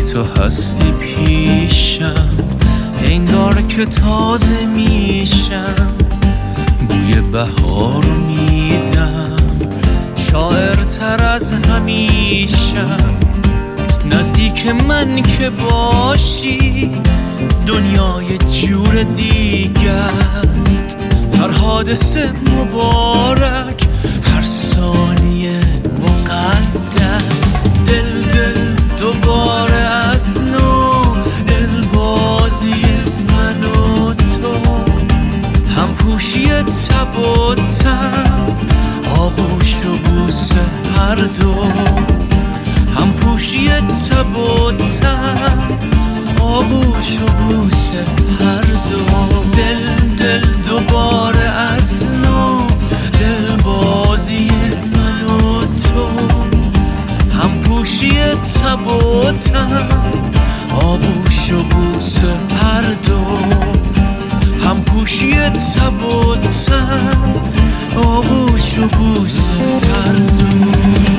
تو هستی پیشم، انگار که تازه میشم، بوی بهار میدم، شاعرتر از همیشم. نزدیک من که باشی دنیای جور دیگه است. هر حادثه مبارک، هر ثانیه مقدس. دل دوباره از نو، دل بازی من و تو، هم پوشی تب و تب، آغوش و بوسه هر دو، هم پوشی تب و تب، آغوش و بوسه هر دو. دل دوباره از نو، دل بازی من و تو، هم پوشی تب و تب، آغوش و بوسه هر دو، هم پوشی تب و تب، آغوش و بوسه هر دو.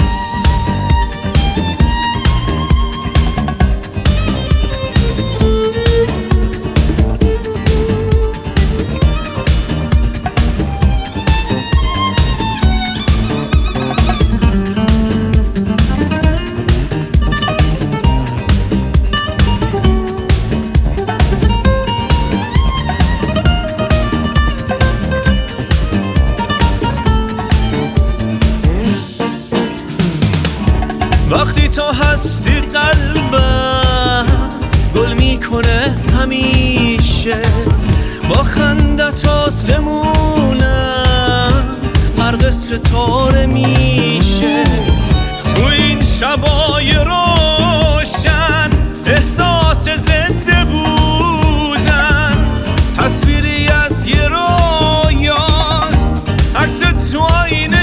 وقتی تو هستی قلبم گل میکنه همیشه، با خندت آسمونم غرق ستاره میشه. تو این شبای روشن احساس زنده بودن، تصویری از یه رویاست، عکس تو آینه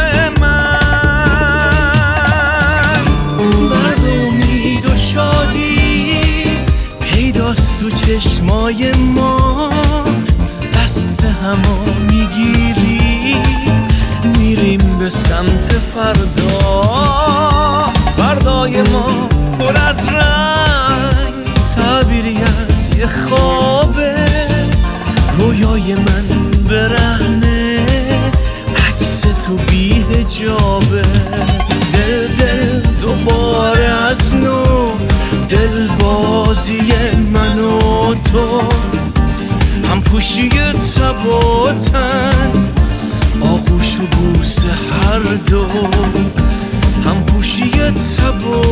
تو چشمای ما. دست همو میگیری میریم به سمت فردا، فردای ما پر از رنگ، تعبیری از یه خوابه، رویای من برهنه، عکس تو بی حجابه. دل دوباره از نو، دل بازی من و تو، هم پوشی تب و تن، آغوش و بوسه هر دو، هم پوشی تب و